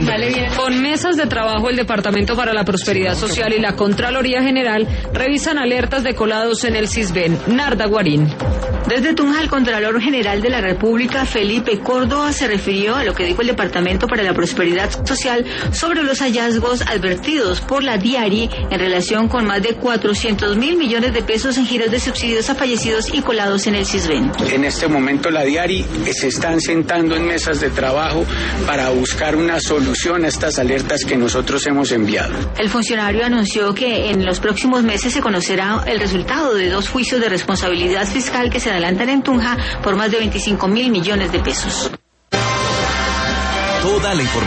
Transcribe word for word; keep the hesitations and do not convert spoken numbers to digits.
Vale, bien. Con mesas de trabajo, el Departamento para la Prosperidad Social y la Contraloría General revisan alertas de colados en el Sisbén. Narda Guarín. Desde Tunja, el Contralor General de la República, Felipe Córdoba, se refirió a lo que dijo el Departamento para la Prosperidad Social sobre los hallazgos advertidos por la Diari en relación con más de cuatrocientos mil millones de pesos en giros de subsidios a fallecidos y colados en el Sisbén. En este momento la Diari se están sentando en mesas de trabajo para buscar una solución a estas alertas que nosotros hemos enviado. El funcionario anunció que en los próximos meses se conocerá el resultado de dos juicios de responsabilidad fiscal que se adelantan en Tunja por más de veinticinco mil millones de pesos. Toda la información